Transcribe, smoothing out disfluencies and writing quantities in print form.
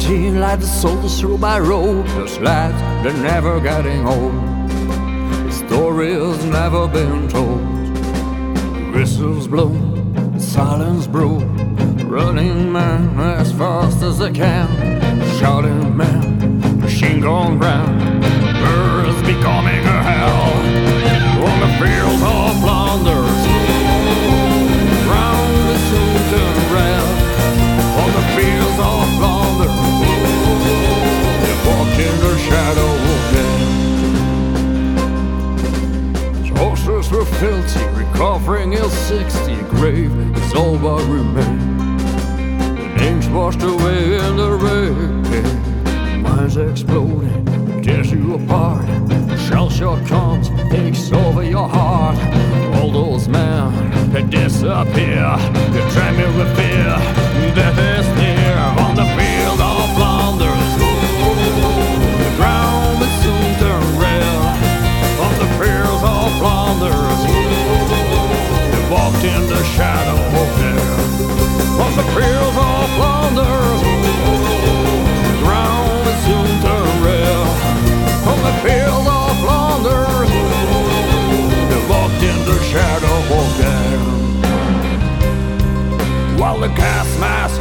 Seem like the soldiers through by road, those lads, they're never getting old. The story's never been told. Whistles blow, silence brew, running man as fast as they can, shouting man, machine gun round, earth's becoming a hell. On the fields of Flanders, round the soon turn red. On the fields of Flanders, they walk in the shadow of death. Horses were filthy, recovering ill 60, grave is all but remained. The names washed away in the rain, minds exploding, tears you apart. Shell shock comes, takes over your heart. All those men, they disappear, they tremble with fear. Death is near on the field of Flanders. The ground will soon turn red. On the fields of Flanders, they walked in the shadow of death. On the fields of Flanders, the ground will soon turn red. On the fields of Flanders, they walked in the shadow of death. While the gas mask